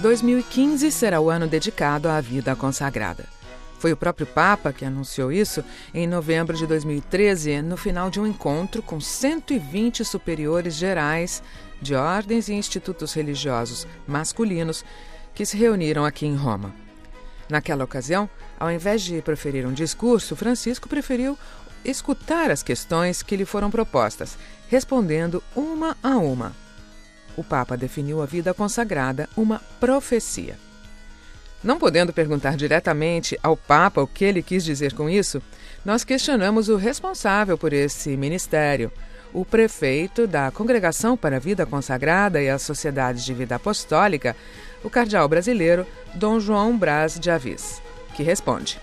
2015 será o ano dedicado à vida consagrada. Foi o próprio Papa que anunciou isso em novembro de 2013, no final de um encontro com 120 superiores gerais de ordens e institutos religiosos masculinos que se reuniram aqui em Roma. Naquela ocasião, ao invés de proferir um discurso, Francisco preferiu escutar as questões que lhe foram propostas, respondendo uma a uma. O Papa definiu a vida consagrada uma profecia. Não podendo perguntar diretamente ao Papa o que ele quis dizer com isso, nós questionamos o responsável por esse ministério, o prefeito da Congregação para a Vida Consagrada e a Sociedade de Vida Apostólica, o cardeal brasileiro Dom João Braz de Avis, que responde.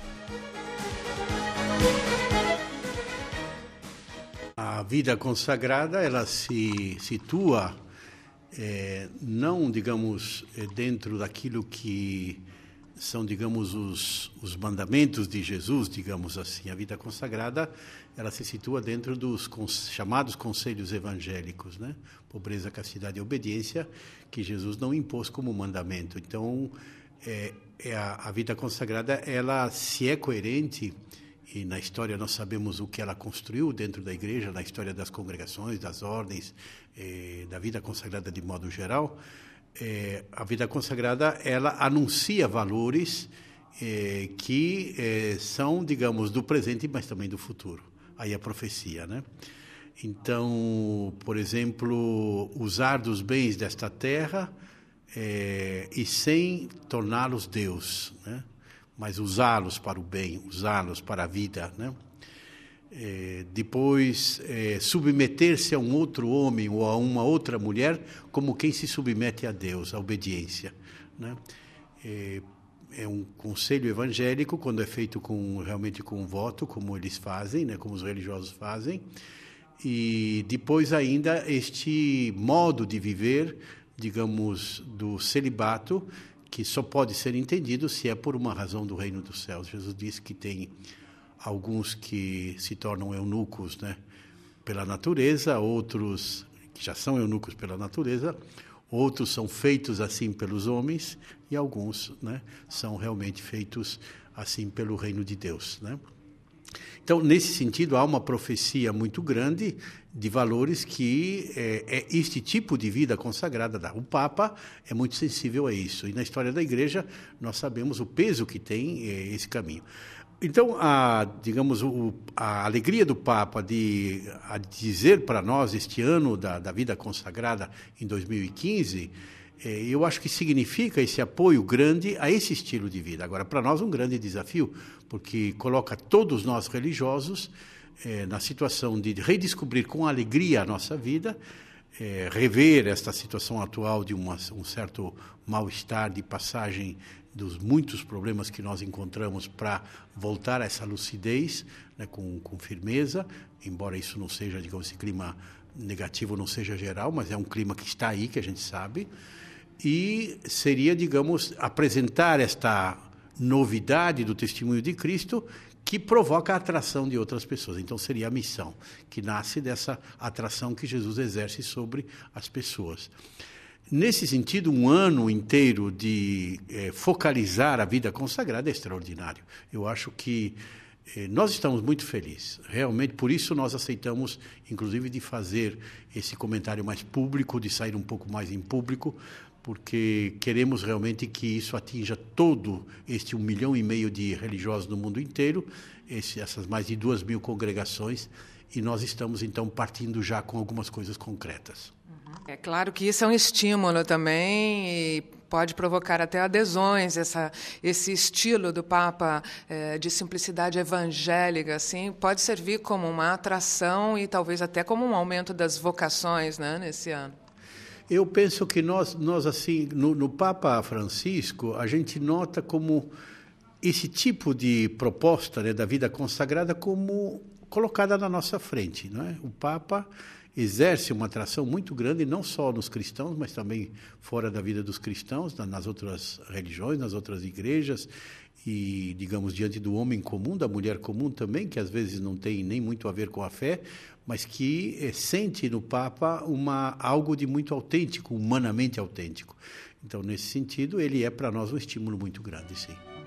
A vida consagrada, ela se situa não, digamos, dentro daquilo que são, digamos, os mandamentos de Jesus, digamos assim. A vida consagrada, ela se situa dentro dos chamados conselhos evangélicos, né? Pobreza, castidade e obediência, que Jesus não impôs como mandamento. Então, a vida consagrada, ela se é coerente, e na história nós sabemos o que ela construiu dentro da igreja, na história das congregações, das ordens, da vida consagrada de modo geral. A vida consagrada, ela anuncia valores que são, digamos, do presente, mas também do futuro. Aí a profecia, né? Então, por exemplo, usar dos bens desta terra e sem torná-los Deus, né? Mas usá-los para o bem, usá-los para a vida, né? Depois, submeter-se a um outro homem ou a uma outra mulher como quem se submete a Deus, a obediência, né? É um conselho evangélico, quando é feito realmente com um voto, como eles fazem, né? Como os religiosos fazem. E depois ainda este modo de viver, digamos, do celibato, que só pode ser entendido se é por uma razão do reino dos céus. Jesus disse que tem alguns que se tornam eunucos, né, pela natureza, outros que já são eunucos pela natureza, outros são feitos assim pelos homens e alguns, né, são realmente feitos assim pelo reino de Deus, né? Então, nesse sentido, há uma profecia muito grande de valores que este tipo de vida consagrada dá. O Papa é muito sensível a isso. E na história da Igreja, nós sabemos o peso que tem esse caminho. Então, digamos, a alegria do Papa de dizer para nós este ano da vida consagrada em 2015, eu acho que significa esse apoio grande a esse estilo de vida. Agora, para nós, um grande desafio, porque coloca todos nós religiosos na situação de redescobrir com alegria a nossa vida, rever esta situação atual de um certo mal-estar, de passagem dos muitos problemas que nós encontramos, para voltar a essa lucidez, né, com firmeza, embora isso não seja, digamos, esse clima negativo não seja geral, mas é um clima que está aí, que a gente sabe. E seria, digamos, apresentar esta novidade do testemunho de Cristo que provoca a atração de outras pessoas. Então, seria a missão, que nasce dessa atração que Jesus exerce sobre as pessoas. Nesse sentido, um ano inteiro de focalizar a vida consagrada é extraordinário. Eu acho que nós estamos muito felizes, realmente, por isso nós aceitamos, inclusive, de fazer esse comentário mais público, de sair um pouco mais em público, porque queremos realmente que isso atinja todo este 1,5 milhão de religiosos no mundo inteiro, essas mais de 2.000 congregações, e nós estamos, então, partindo já com algumas coisas concretas. É claro que isso é um estímulo também e pode provocar até adesões, esse estilo do Papa de simplicidade evangélica, assim, pode servir como uma atração e talvez até como um aumento das vocações, né, nesse ano. Eu penso que nós assim, no Papa Francisco, a gente nota como esse tipo de proposta, né, da vida consagrada como colocada na nossa frente, não é? O Papa, exerce uma atração muito grande, não só nos cristãos, mas também fora da vida dos cristãos, nas outras religiões, nas outras igrejas, e, digamos, diante do homem comum, da mulher comum também, que às vezes não tem nem muito a ver com a fé, mas que sente no Papa algo de muito autêntico, humanamente autêntico. Então, nesse sentido, ele é para nós um estímulo muito grande, sim.